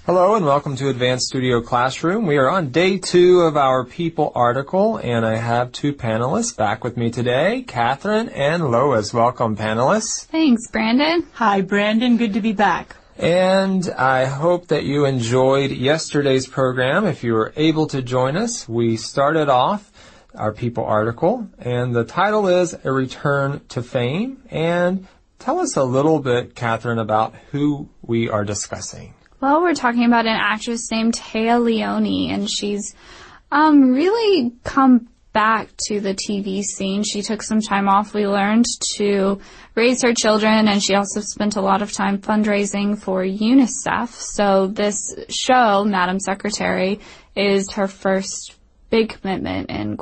Hello and welcome to Advanced Studio Classroom. We are on day 2 of our People article, and I have 2 panelists back with me today, Catherine and Lois. Welcome, panelists. Thanks, Brandon. Hi, Brandon. Good to be back. And I hope that you enjoyed yesterday's program. If you were able to join us, we started off our People article, and the title is A Return to Fame. And tell us a little bit, Catherine, about who we are discussing. Well, we're talking about an actress named Téa Leoni, and she's really come back to the TV scene. She took some time off, we learned, to raise her children, and she also spent a lot of time fundraising for UNICEF. So this show, Madam Secretary, is her first big commitment in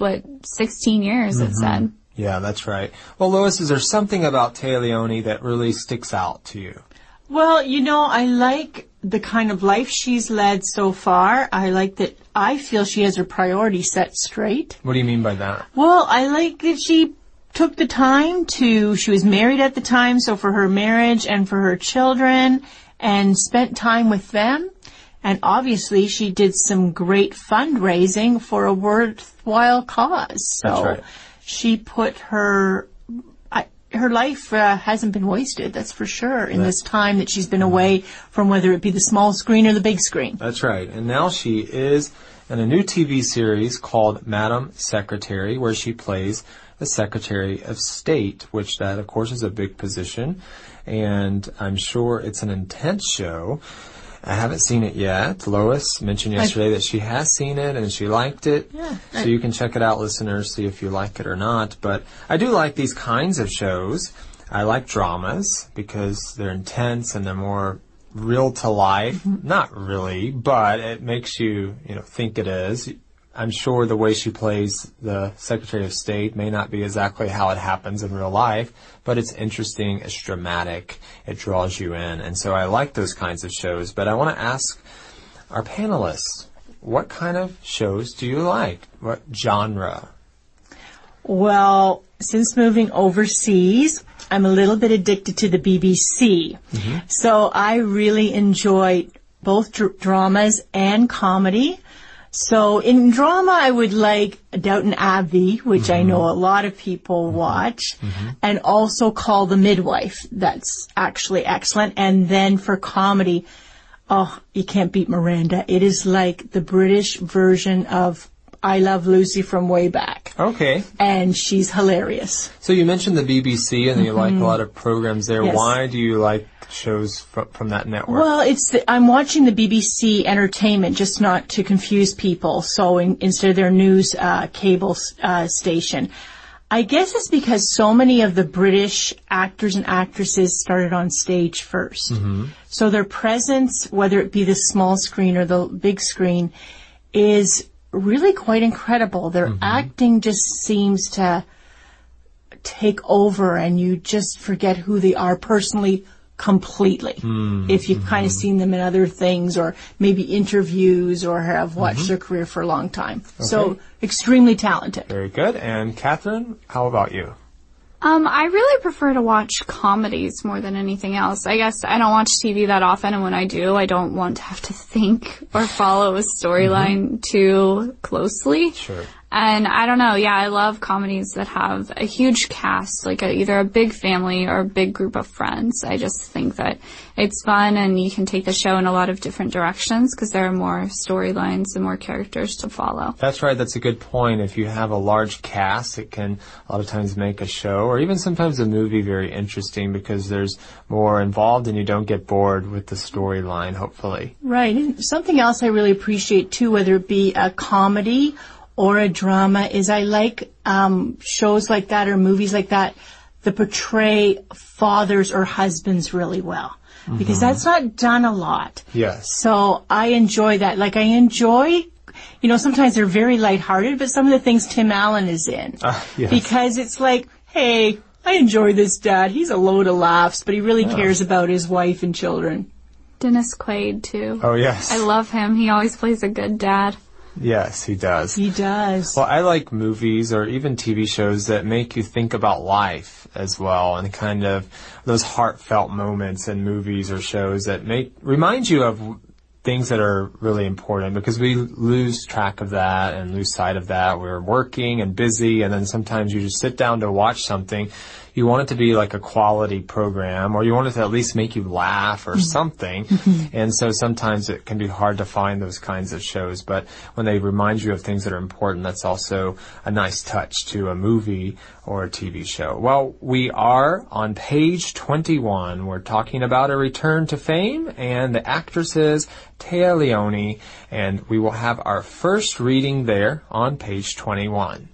16 years, it said. Yeah, that's right. Well, Lois, is there something about Téa Leoni that really sticks out to you? Well, I like the kind of life she's led so far. I feel she has her priorities set straight. What do you mean by that? Well, I like that she took the time she was married at the time, so for her marriage and for her children, and spent time with them. And obviously she did some great fundraising for a worthwhile cause. So that's right. She put her life hasn't been wasted, that's for sure, in this time that she's been away from whether it be the small screen or the big screen. That's right. And now she is in a new TV series called Madam Secretary, where she plays the Secretary of State, which that, of course, is a big position. And I'm sure it's an intense show. I haven't seen it yet. Lois mentioned yesterday that she has seen it and she liked it. Yeah. So you can check it out, listeners, see if you like it or not. But I do like these kinds of shows. I like dramas because they're intense and they're more real to life. Not really, but it makes you, think it is. I'm sure the way she plays the Secretary of State may not be exactly how it happens in real life, but it's interesting, it's dramatic, it draws you in. And so I like those kinds of shows. But I want to ask our panelists, what kind of shows do you like? What genre? Well, since moving overseas, I'm a little bit addicted to the BBC. So I really enjoy both dramas and comedy. So in drama, I would like Downton Abbey, which I know a lot of people watch, and also Call the Midwife. That's actually excellent. And then for comedy, you can't beat Miranda. It is like the British version of I Love Lucy from way back. Okay. And she's hilarious. So you mentioned the BBC and you like a lot of programs there. Yes. Why do you like shows from that network? Well, I'm watching the BBC Entertainment, just not to confuse people. So instead of their news cable station, I guess it's because so many of the British actors and actresses started on stage first. So their presence, whether it be the small screen or the big screen, is really quite incredible. Their acting just seems to take over and you just forget who they are personally completely. If you've kind of seen them in other things or maybe interviews or have watched their career for a long time. Okay. So extremely talented. Very good. And Catherine, how about you? I really prefer to watch comedies more than anything else. I guess I don't watch TV that often, and when I do, I don't want to have to think or follow a storyline too closely. Sure. And I don't know, I love comedies that have a huge cast, like either a big family or a big group of friends. I just think that it's fun and you can take the show in a lot of different directions because there are more storylines and more characters to follow. That's right, that's a good point. If you have a large cast, it can a lot of times make a show or even sometimes a movie very interesting because there's more involved and you don't get bored with the storyline, hopefully. Right. And something else I really appreciate too, whether it be a comedy or a drama, is I like shows like that or movies like that that portray fathers or husbands really well. Because that's not done a lot. Yes. So I enjoy that. Like I enjoy, sometimes they're very lighthearted, but some of the things Tim Allen is in. Yes. Because it's like, hey, I enjoy this dad. He's a load of laughs, but he really cares about his wife and children. Dennis Quaid, too. Oh, yes. I love him. He always plays a good dad. Yes, he does. He does. Well, I like movies or even TV shows that make you think about life as well, and kind of those heartfelt moments in movies or shows that remind you of things that are really important, because we lose track of that and lose sight of that. We're working and busy, and then sometimes you just sit down to watch something. You want it to be like a quality program, or you want it to at least make you laugh or something. And so sometimes it can be hard to find those kinds of shows. But when they remind you of things that are important, that's also a nice touch to a movie or a TV show. Well, we are on page 21. We're talking about a return to fame, and the actress is Téa Leoni, and we will have our first reading there on page 21.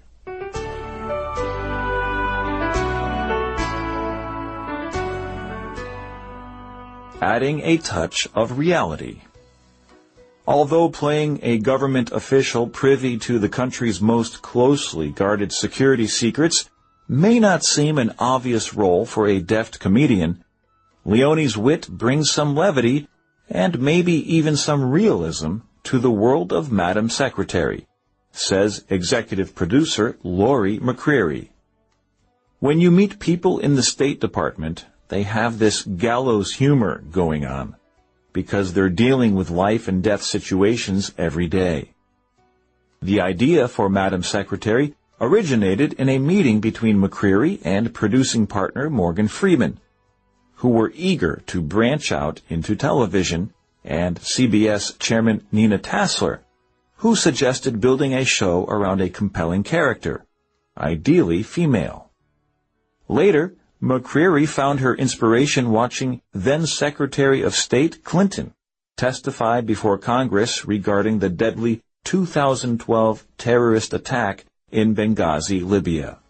Adding a touch of reality. Although playing a government official privy to the country's most closely guarded security secrets may not seem an obvious role for a deft comedian, Leoni's wit brings some levity and maybe even some realism to the world of Madam Secretary, says executive producer Laurie McCreary. When you meet people in the State Department, they have this gallows humor going on, because they're dealing with life and death situations every day. The idea for Madam Secretary originated in a meeting between McCreary and producing partner Morgan Freeman, who were eager to branch out into television, and CBS chairman Nina Tassler, who suggested building a show around a compelling character, ideally female. Later, McCreary found her inspiration watching then-Secretary of State Clinton testify before Congress regarding the deadly 2012 terrorist attack in Benghazi, Libya.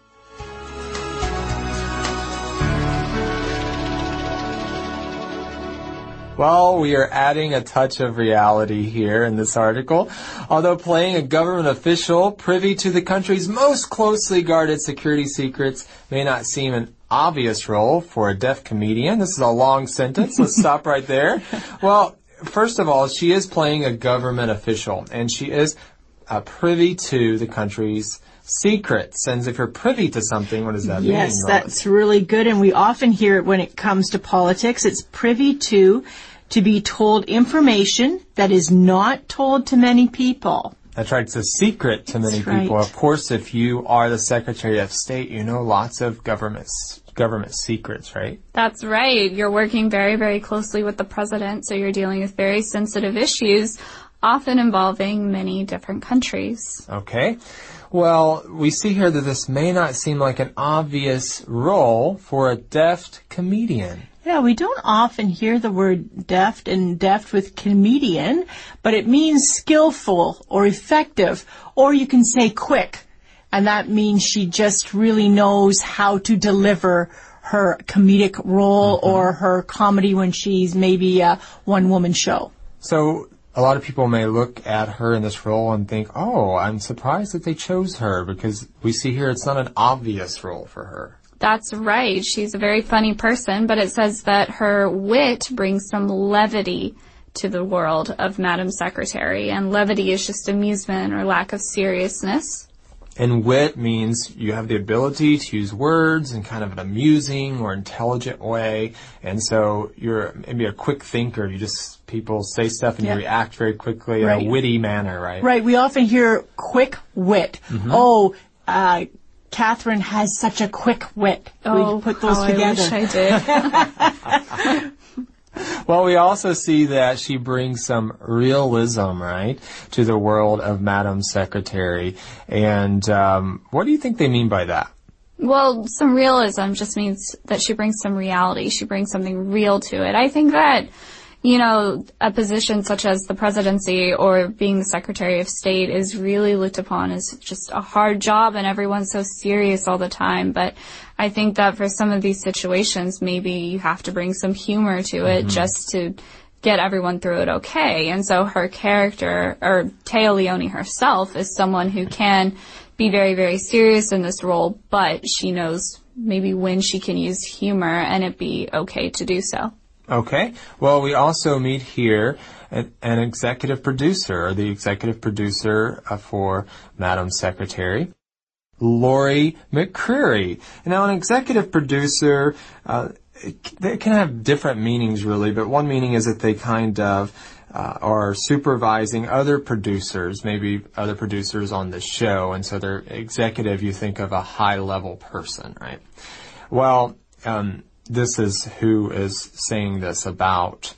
Well, we are adding a touch of reality here in this article. Although playing a government official privy to the country's most closely guarded security secrets may not seem an obvious role for a deaf comedian. This is a long sentence. Let's stop right there. Well, first of all, she is playing a government official, and she is privy to the country's secrets. And if you're privy to something, what does that mean? Yes, that's really good. And we often hear it when it comes to politics. It's privy to be told information that is not told to many people. That's right. It's a secret to many That's people. right. Of course, if you are the Secretary of State, you know lots of government secrets, right? That's right. You're working very, very closely with the president, so you're dealing with very sensitive issues, often involving many different countries. Okay. Well, we see here that this may not seem like an obvious role for a deft comedian. Yeah, we don't often hear the word deft and deft with comedian, but it means skillful or effective, or you can say quick. And that means she just really knows how to deliver her comedic role or her comedy when she's maybe a one-woman show. So a lot of people may look at her in this role and think, oh, I'm surprised that they chose her, because we see here it's not an obvious role for her. That's right. She's a very funny person, but it says that her wit brings some levity to the world of Madam Secretary, and levity is just amusement or lack of seriousness. And wit means you have the ability to use words in kind of an amusing or intelligent way. And so you're maybe a quick thinker. People say stuff and you react very quickly in a witty manner, right? Right. We often hear quick wit. Oh, Catherine has such a quick wit. Oh, we put those together. I wish I did. Well, we also see that she brings some realism, right, to the world of Madam Secretary. And what do you think they mean by that? Well, some realism just means that she brings some reality. She brings something real to it. I think that, a position such as the presidency or being the Secretary of State is really looked upon as just a hard job, and everyone's so serious all the time. But I think that for some of these situations, maybe you have to bring some humor to it just to get everyone through it okay. And so her character, or Téa Leoni herself, is someone who can be very, very serious in this role, but she knows maybe when she can use humor and it be okay to do so. Okay. Well, we also meet here an executive producer, or the executive producer for Madam Secretary, Laurie McCreary. Now, an executive producer they can have different meanings really, but one meaning is that they kind of are supervising other producers, maybe other producers on the show, and so they're executive, you think of a high-level person, right? Well, this is who is saying this about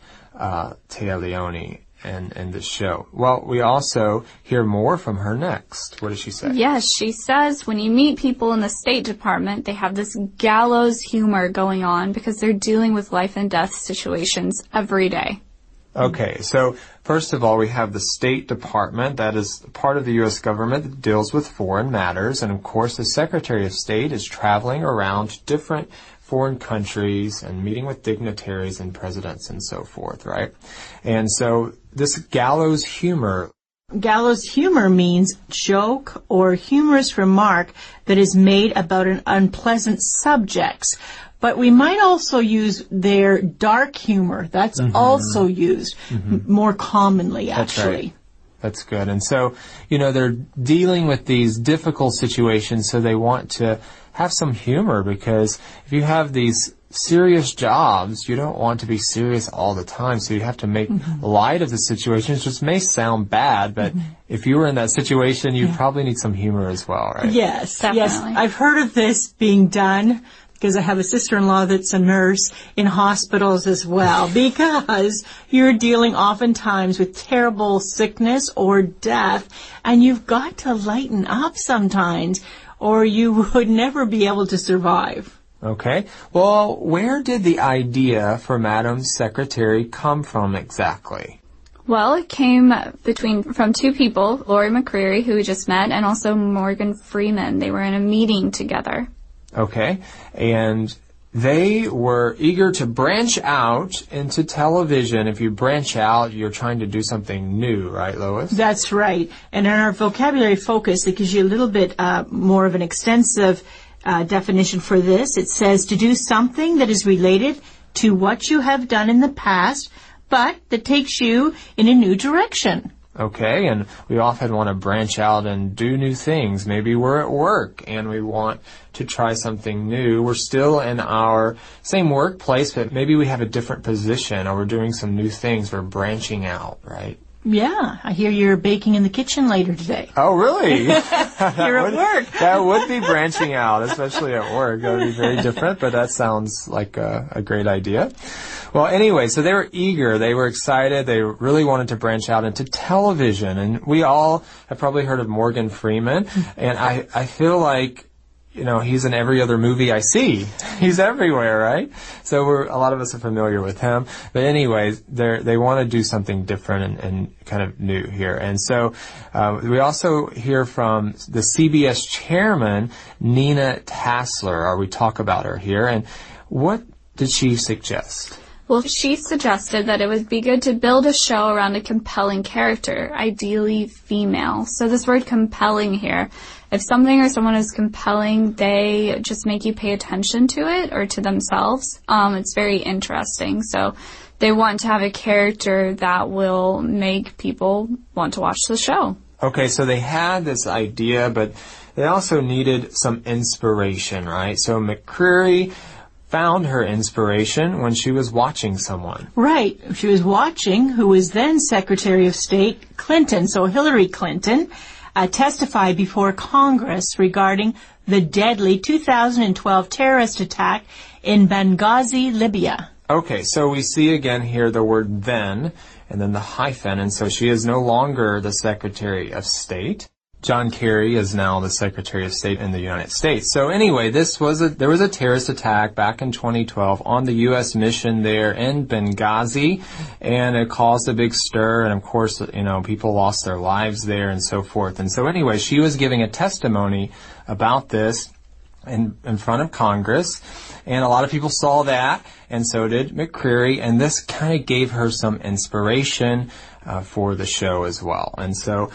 Téa Leoni and the show. Well, we also hear more from her next. What does she say? Yes, she says when you meet people in the State Department, they have this gallows humor going on because they're dealing with life and death situations every day. Okay, so first of all, we have the State Department. That is part of the U.S. government that deals with foreign matters. And of course, the Secretary of State is traveling around different foreign countries and meeting with dignitaries and presidents and so forth, right? And so this gallows humor. Gallows humor means joke or humorous remark that is made about an unpleasant subject. But we might also use their dark humor. That's also used more commonly, actually. That's right. That's good. And so, they're dealing with these difficult situations, so they want to have some humor, because if you have these serious jobs, you don't want to be serious all the time, so you have to make light of the situations, which may sound bad, but if you were in that situation, you probably need some humor as well, right? Yes, definitely. Yes. I've heard of this being done because I have a sister-in-law that's a nurse in hospitals as well, because you're dealing oftentimes with terrible sickness or death, and you've got to lighten up sometimes, or you would never be able to survive. Okay. Well, where did the idea for Madam Secretary come from exactly? Well, it came from two people, Lori McCreary, who we just met, and also Morgan Freeman. They were in a meeting together. Okay. And they were eager to branch out into television. If you branch out, you're trying to do something new, right, Lois? That's right. And in our vocabulary focus, it gives you a little bit more of an extensive definition for this. It says to do something that is related to what you have done in the past, but that takes you in a new direction. Okay, and we often want to branch out and do new things. Maybe we're at work and we want to try something new. We're still in our same workplace, but maybe we have a different position, or we're doing some new things. We're branching out, right? Yeah, I hear you're baking in the kitchen later today. Oh, really? You're at work. That would be branching out, especially at work. That would be very different, but that sounds like a great idea. Well, anyway, so they were eager. They were excited. They really wanted to branch out into television. And we all have probably heard of Morgan Freeman. And I feel like, he's in every other movie I see. He's everywhere, right? So a lot of us are familiar with him. But anyways, they want to do something different and kind of new here. And so, we also hear from the CBS chairman, Nina Tassler, or we talk about her here. And what did she suggest? Well, she suggested that it would be good to build a show around a compelling character, ideally female. So this word compelling here, if something or someone is compelling, they just make you pay attention to it or to themselves. It's very interesting. So they want to have a character that will make people want to watch the show. Okay, so they had this idea, but they also needed some inspiration, right? So McCreary found her inspiration when she was watching someone. Right. She was watching who was then Secretary of State Clinton, so Hillary Clinton, testify before Congress regarding the deadly 2012 terrorist attack in Benghazi, Libya. Okay, so we see again here the word then, and then the hyphen, and so she is no longer the Secretary of State. John Kerry is now the Secretary of State in the United States. So anyway, there was a terrorist attack back in 2012 on the U.S. mission there in Benghazi, and it caused a big stir, and of course, people lost their lives there and so forth. And so anyway, she was giving a testimony about this in front of Congress, and a lot of people saw that, and so did McCreary, and this kind of gave her some inspiration for the show as well. And so,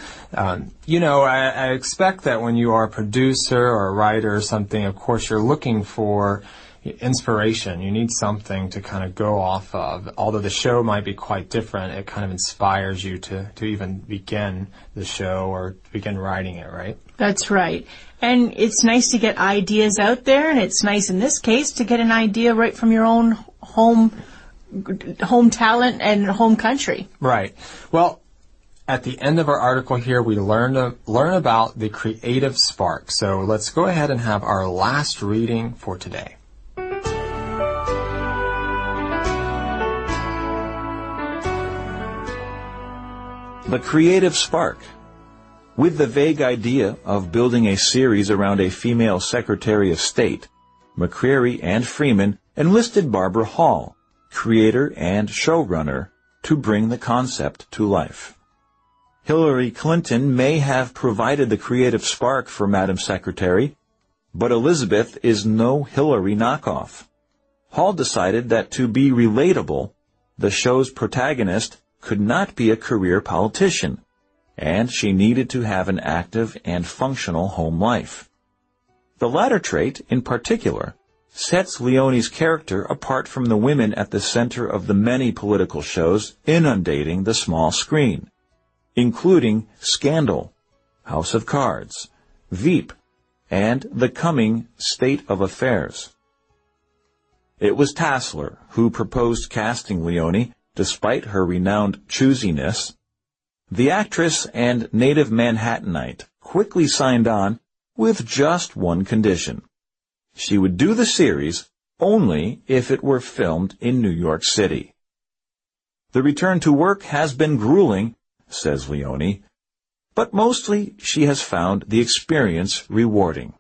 I expect that when you are a producer or a writer or something, of course, you're looking for, inspiration. You need something to kind of go off of. Although the show might be quite different, it kind of inspires you to even begin the show or begin writing it, right? That's right. And it's nice to get ideas out there, and it's nice in this case to get an idea right from your own home talent and home country. Right. Well, at the end of our article here, we learn about the creative spark. So let's go ahead and have our last reading for today. The creative spark. With the vague idea of building a series around a female Secretary of State, McCreary and Freeman enlisted Barbara Hall, creator and showrunner, to bring the concept to life. Hillary Clinton may have provided the creative spark for Madam Secretary, but Elizabeth is no Hillary knockoff. Hall decided that to be relatable, the show's protagonist could not be a career politician, and she needed to have an active and functional home life. The latter trait, in particular, sets Leone's character apart from the women at the center of the many political shows inundating the small screen, including Scandal, House of Cards, Veep, and the coming State of Affairs. It was Tassler who proposed casting Leone, despite her renowned choosiness. The actress and native Manhattanite quickly signed on with just one condition. She would do the series only if it were filmed in New York City. The return to work has been grueling, says Leone, but mostly she has found the experience rewarding.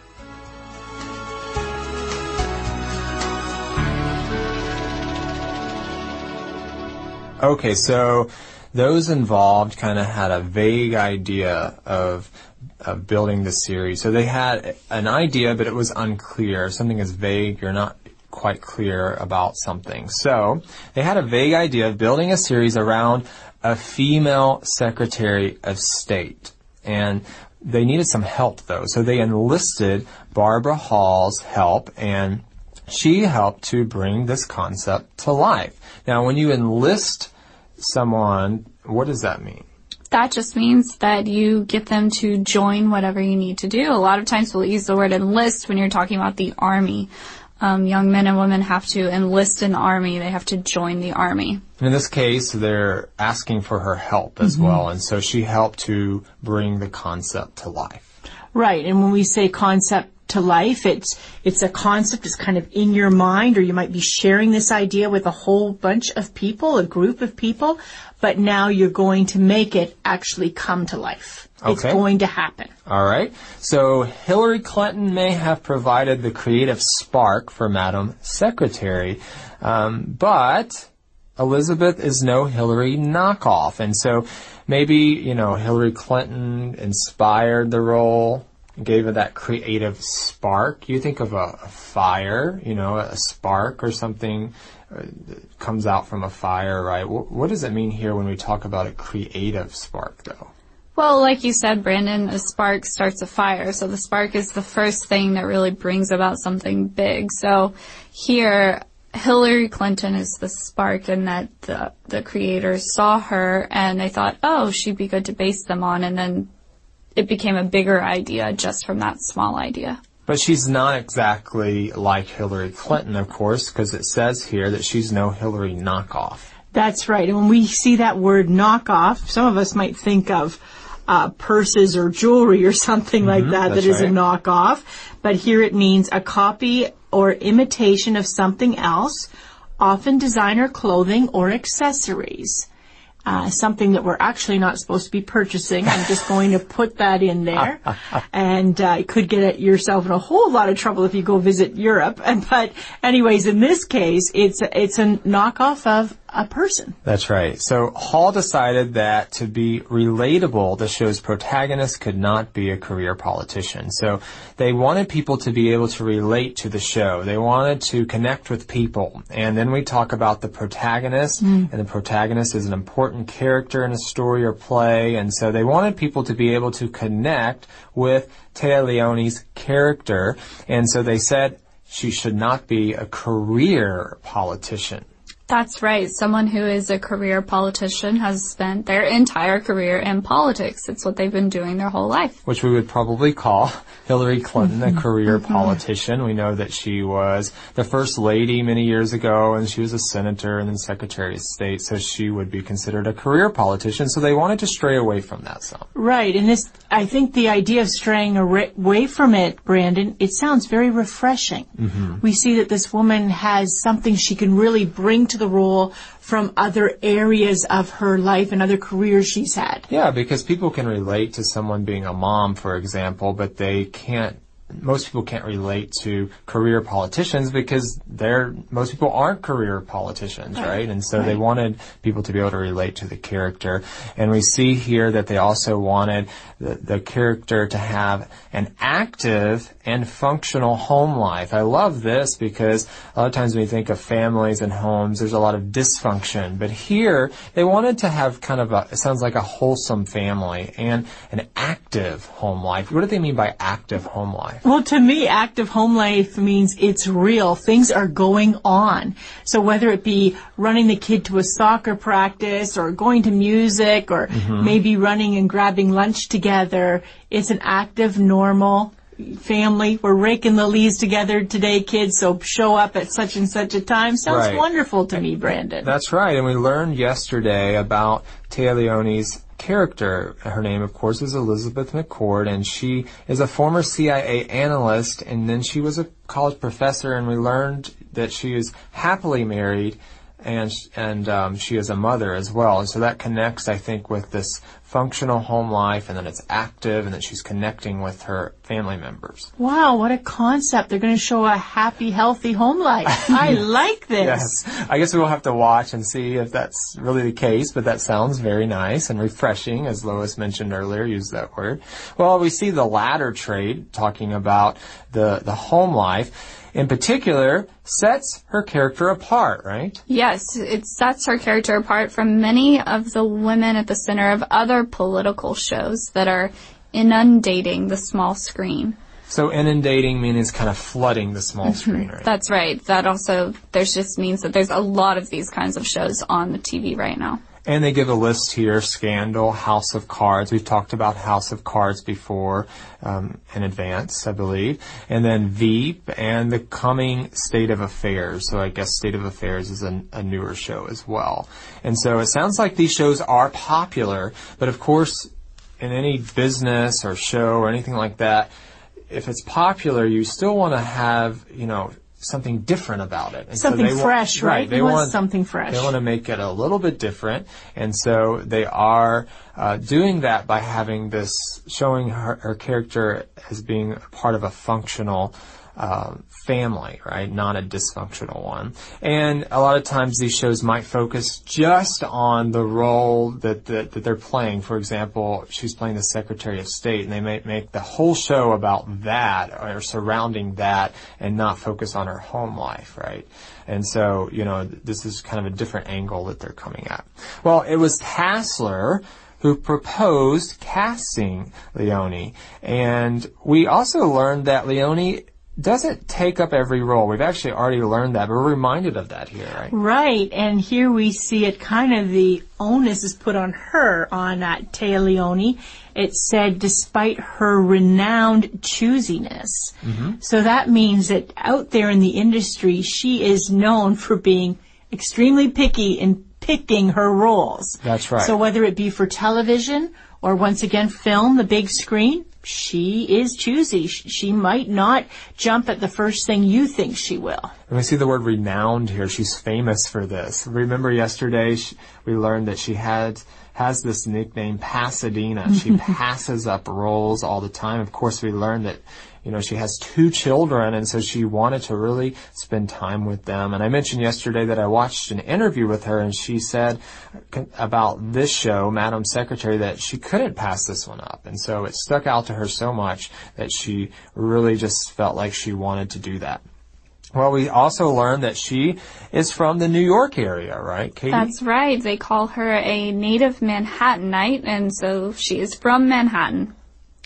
Okay, so those involved kind of had a vague idea of building the series. So they had an idea, but it was unclear. Something is vague, you're not quite clear about something. So they had a vague idea of building a series around a female Secretary of State. And they needed some help, though. So they enlisted Barbara Hall's help, and she helped to bring this concept to life. Now, when you enlist someone, what does that mean? That just means that you get them to join whatever you need to do. A lot of times we'll use the word enlist when you're talking about the Army. Young men and women have to enlist in the Army. They have to join the Army. In this case, they're asking for her help as well, and so she helped to bring the concept to life. Right, and when we say concept to life, it's a concept that's kind of in your mind, or you might be sharing this idea with a whole bunch of people, a group of people, but now you're going to make it actually come to life. Okay. It's going to happen. All right. So Hillary Clinton may have provided the creative spark for Madam Secretary, but Elizabeth is no Hillary knockoff. And so maybe, Hillary Clinton inspired the role, gave it that creative spark. You think of a fire, a spark or something that comes out from a fire, right? What does it mean here when we talk about a creative spark, though? Well, like you said, Brandon, a spark starts a fire. So the spark is the first thing that really brings about something big. So here, Hillary Clinton is the spark, and that the creators saw her and they thought, oh, she'd be good to base them on. And then it became a bigger idea just from that small idea. But she's not exactly like Hillary Clinton, of course, because it says here that she's no Hillary knockoff. That's right. And when we see that word knockoff, some of us might think of purses or jewelry or something like that is a knockoff. But here it means a copy or imitation of something else, often designer clothing or accessories. Something that we're actually not supposed to be purchasing. I'm just going to put that in there. And you could get yourself in a whole lot of trouble if you go visit Europe. But anyways, in this case, it's a knockoff of a person. That's right. So Hall decided that to be relatable, the show's protagonist could not be a career politician. So they wanted people to be able to relate to the show. They wanted to connect with people. And then we talk about the protagonist, and the protagonist is an important character in a story or play. And so they wanted people to be able to connect with Téa Leoni's character. And so they said she should not be a career politician. That's right. Someone who is a career politician has spent their entire career in politics. It's what they've been doing their whole life. Which we would probably call Hillary Clinton a career politician. We know that she was the first lady many years ago, and she was a senator and then Secretary of State, so she would be considered a career politician. So they wanted to stray away from that some. Right, and I think the idea of straying away from it, Brandon, it sounds very refreshing. Mm-hmm. We see that this woman has something she can really bring to the role from other areas of her life and other careers she's had. Yeah, because people can relate to someone being a mom, for example, but most people can't relate to career politicians because most people aren't career politicians, right? And so they wanted people to be able to relate to the character. And we see here that they also wanted the character to have an active and functional home life. I love this because a lot of times when you think of families and homes, there's a lot of dysfunction. But here, they wanted to have kind of it sounds like a wholesome family and an active home life. What do they mean by active home life? Well, to me, active home life means it's real. Things are going on. So whether it be running the kid to a soccer practice or going to music or maybe running and grabbing lunch together, it's an active, normal family. We're raking the leaves together today, kids, so show up at such and such a time. Sounds wonderful to me, Brandon. That's right. And we learned yesterday about Téa Leoni's character. Her name, of course, is Elizabeth McCord, and she is a former CIA analyst, and then she was a college professor, and we learned that she is happily married, and she is a mother as well. And so that connects, I think, with this functional home life, and then it's active, and that she's connecting with her family members. Wow, what a concept. They're going to show a happy, healthy home life. I like this. Yes. I guess we'll have to watch and see if that's really the case, but that sounds very nice and refreshing, as Lois mentioned earlier, used that word. Well, we see the latter trait, talking about the home life, in particular, sets her character apart, right? Yes, it sets her character apart from many of the women at the center of other political shows that are inundating the small screen. So inundating means kind of flooding the small screen, right? That's right. That also, just means that there's a lot of these kinds of shows on the TV right now. And they give a list here: Scandal, House of Cards. We've talked about House of Cards before in advance, I believe. And then Veep and the coming State of Affairs. So I guess State of Affairs is a newer show as well. And so it sounds like these shows are popular, but of course, in any business or show or anything like that, if it's popular, you still want to have, something different about it. And something fresh, right? They want something fresh. They want to make it a little bit different, and so they are doing that by having this, showing her character as being part of a functional family, right? Not a dysfunctional one. And a lot of times these shows might focus just on the role that they're playing. For example, she's playing the Secretary of State, and they might make the whole show about that or surrounding that and not focus on her home life, right? And so, this is kind of a different angle that they're coming at. Well, it was Tassler who proposed casting Leoni. And we also learned that Leoni doesn't take up every role. We've actually already learned that, but we're reminded of that here, right? Right, and here we see it kind of the onus is put on her, on Téa Leoni. It said, despite her renowned choosiness. Mm-hmm. So that means that out there in the industry, she is known for being extremely picky in picking her roles. That's right. So whether it be for television or, once again, film, the big screen, she is choosy. She might not jump at the first thing you think she will. And we see the word renowned here. She's famous for this. Remember yesterday we learned that she has this nickname, Pasadena. She passes up roles all the time. Of course, we learned that she has 2 children, and so she wanted to really spend time with them. And I mentioned yesterday that I watched an interview with her, and she said about this show, Madam Secretary, that she couldn't pass this one up. And so it stuck out to her so much that she really just felt like she wanted to do that. Well, we also learned that she is from the New York area, right, Katie? That's right. They call her a native Manhattanite, and so she is from Manhattan.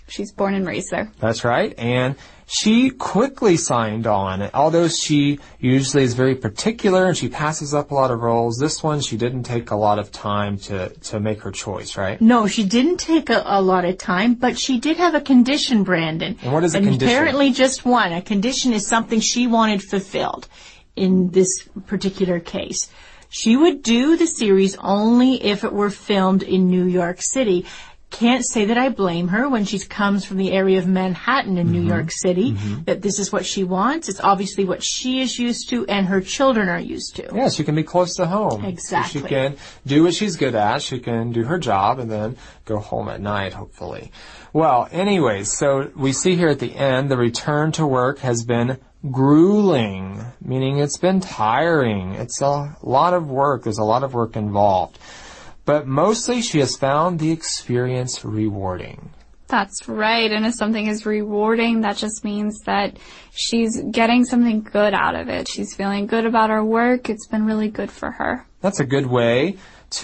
She's born and raised there. That's right. And she quickly signed on. Although she usually is very particular and she passes up a lot of roles, this one she didn't take a lot of time to make her choice, right? No, she didn't take a lot of time, but she did have a condition, Brandon. And what is a condition? Apparently just one. A condition is something she wanted fulfilled in this particular case. She would do the series only if it were filmed in New York City. Can't say that I blame her when she comes from the area of Manhattan in New York City, that this is what she wants. It's obviously what she is used to and her children are used to. Yeah, she can be close to home. Exactly. So she can do what she's good at. She can do her job and then go home at night, hopefully. Well, anyways, so we see here at the end, the return to work has been grueling, meaning it's been tiring. It's a lot of work. There's a lot of work involved. But mostly she has found the experience rewarding. That's right. And if something is rewarding, that just means that she's getting something good out of it. She's feeling good about her work. It's been really good for her. That's a good way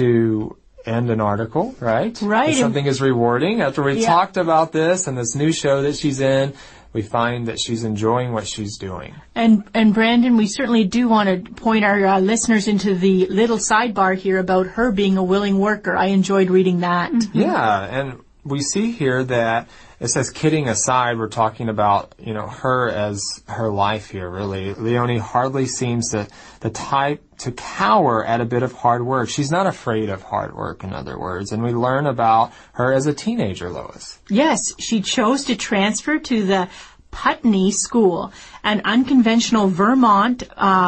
to end an article, right? Right. If something is rewarding. After we talked about this and this new show that she's in, we find that she's enjoying what she's doing. And Brandon, we certainly do want to point our listeners into the little sidebar here about her being a willing worker. I enjoyed reading that. Yeah, and we see here that it says, kidding aside, we're talking about, her as her life here, really. Leonie hardly seems the type to cower at a bit of hard work. She's not afraid of hard work, in other words. And we learn about her as a teenager, Lois. Yes, she chose to transfer to the Putney School, an unconventional Vermont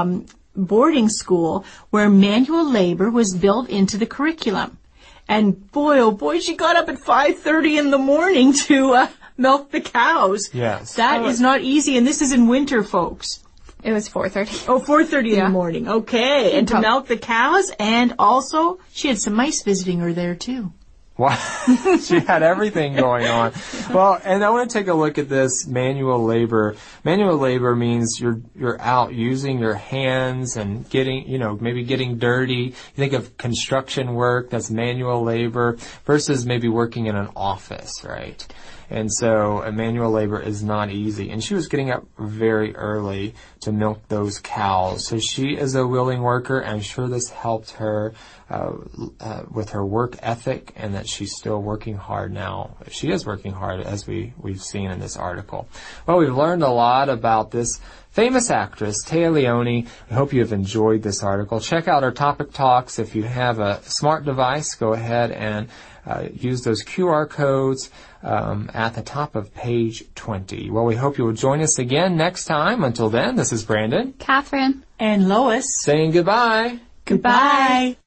boarding school where manual labor was built into the curriculum. And boy, oh boy, she got up at 5:30 in the morning to milk the cows. Yes. That is not easy, and this is in winter, folks. It was 4:30. Oh, 4:30 in the morning. Okay. And to milk the cows, and also she had some mice visiting her there too. Wow. She had everything going on. Well, and I want to take a look at this manual labor. Manual labor means you're out using your hands and getting, maybe getting dirty. You think of construction work, that's manual labor, versus maybe working in an office, right? And so manual labor is not easy. And she was getting up very early to milk those cows. So she is a willing worker. I'm sure this helped her with her work ethic, and that she's still working hard now. She is working hard, as we've seen in this article. Well, we've learned a lot about this famous actress, Téa Leoni. We hope you have enjoyed this article. Check out our topic talks. If you have a smart device, go ahead and use those QR codes at the top of page 20. Well, we hope you will join us again next time. Until then, this is Brandon, Catherine, and Lois saying goodbye. Goodbye.